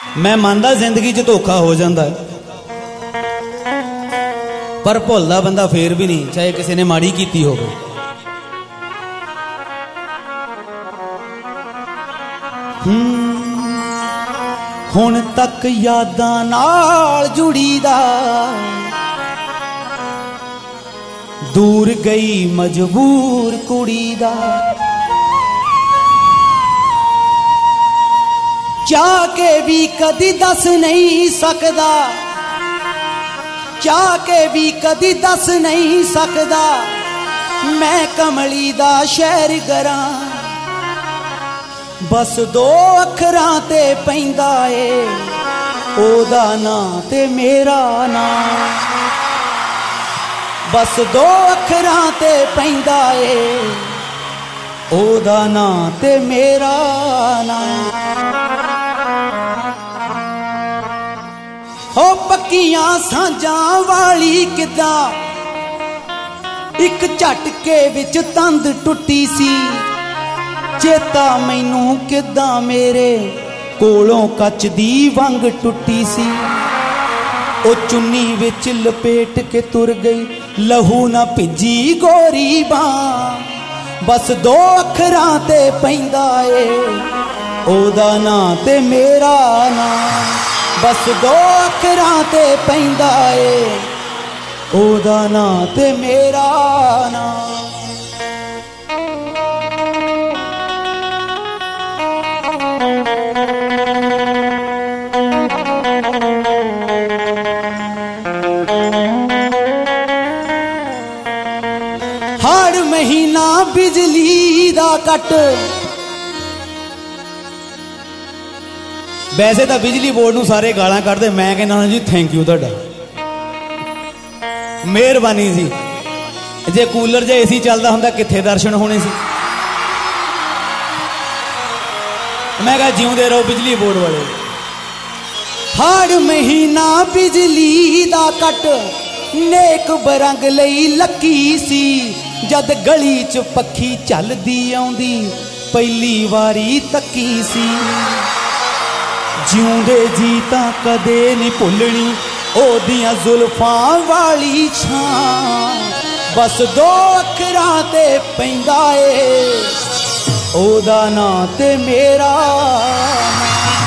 मैं मानदा जिंदगी च धोखा हो जाता है, पर भुलदा बंदा फेर भी नहीं, चाहे किसी ने माड़ी कीती होवे। हुण तक यादां नाल जुड़ीदा, दूर गई मजबूर कुड़ी दा। चाह के भी कदी दस नहीं सकदा, चाह के भी कदी दस नहीं सकदा, मैं कमली दा शहर गरां। बस दो अखरां ते पैंदा ए ओदा नां ते मेरा नां, बस दो अखरां ते पैंदा ए ओदा नां ते मेरा नां। हो पक्कियां सांझां वाली किदां, एक झटके विच तंद टुटी सी। चेता मैनू किदां मेरे कोलों कच दी वंग टुटी सी। ओ चुन्नी विच लपेट के तुर गई, लहू ना भिजी गोरी बां। बस दो अखरां ते पैंदा ए ओदा नां ते मेरा नां, बस दो अखरां ते पैंदा ए ओदा नां ते मेरा नां। हर महीना बिजली दा कट, वैसे तो बिजली बोर्ड नूं सारे गालां कढदे, मैं कहना जी थैंक यू तुहाडा, मेहरबानी सी। जे कूलर जे एसी चलदा हुंदा कित्थे दर्शन होने सी। मैं कहा जिउंदे रहो बिजली बोर्ड वाले। हर महीना बिजली दा कट, नेक बरंग लई लकी सी। जद गली च पक्खी चलदी आउंदी, पहली वारी तकी सी। जिउंदे जी तां कदे नहीं भुलनी ओदियां जुल्फां वाली छां। बस दो अखरां ते पैंदा ए ओदा नां ते मेरा नां।